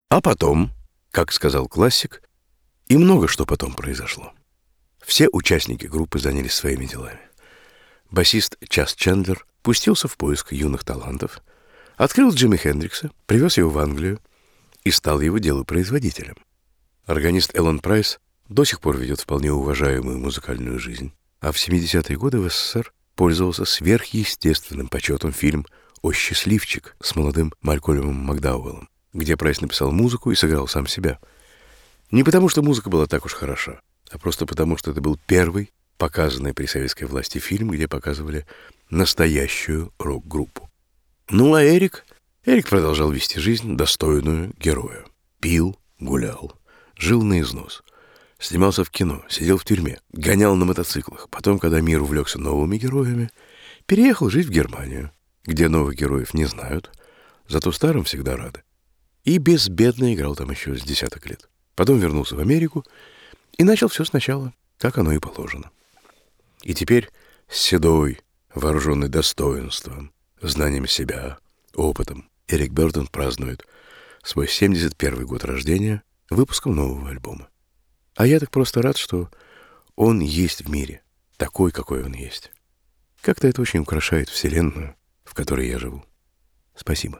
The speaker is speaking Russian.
А потом, как сказал классик, и много что потом произошло. Все участники группы занялись своими делами. Басист Час Чендлер пустился в поиск юных талантов, открыл Джимми Хендрикса, привез его в Англию и стал его делопроизводителем. Органист Эллен Прайс до сих пор ведет вполне уважаемую музыкальную жизнь, а в 70-е годы в СССР пользовался сверхъестественным почетом фильм «О счастливчик» с молодым Малькольмом Макдауэллом, где Прайс написал музыку и сыграл сам себя. Не потому, что музыка была так уж хороша, а просто потому, что это был первый показанный при советской власти фильм, где показывали настоящую рок-группу. Ну а Эрик продолжал вести жизнь, достойную героя. Пил, гулял, жил на износ, снимался в кино, сидел в тюрьме, гонял на мотоциклах. Потом, когда мир увлекся новыми героями, переехал жить в Германию, где новых героев не знают, зато старым всегда рады. И безбедно играл там еще с десяток лет. Потом вернулся в Америку и начал все сначала, как оно и положено. И теперь седой, вооруженный достоинством, знанием себя, опытом, Эрик Бёрден празднует свой 71-й год рождения выпуском нового альбома. А я так просто рад, что он есть в мире, такой, какой он есть. Как-то это очень украшает вселенную, в которой я живу. Спасибо.